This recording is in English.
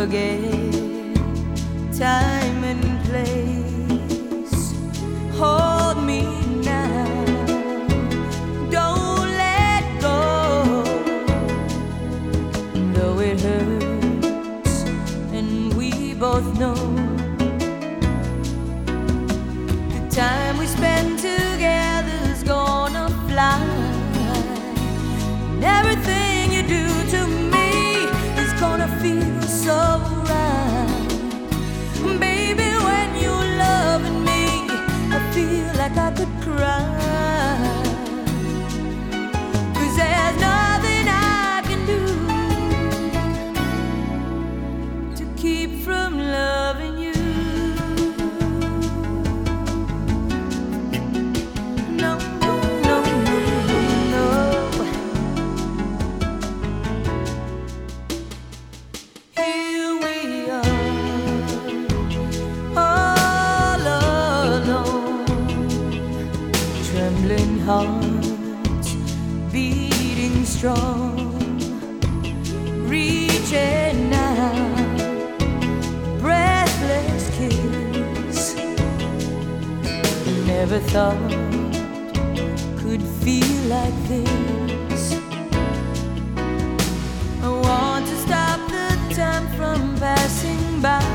forget time and place. Hold me now, don't let go. Though it hurts and we both know the time we spend together's gonna fly. And everything you do to me is gonna feel so right. Baby, when you're loving me, I feel like I could cry. 'Cause there's nothing I can do to keep from loving you. No, no, no, no. Here we are, all alone, trembling hearts beating strong, reaching out, breathless kiss. Never thought could feel like this. I want to stop the time from passing by.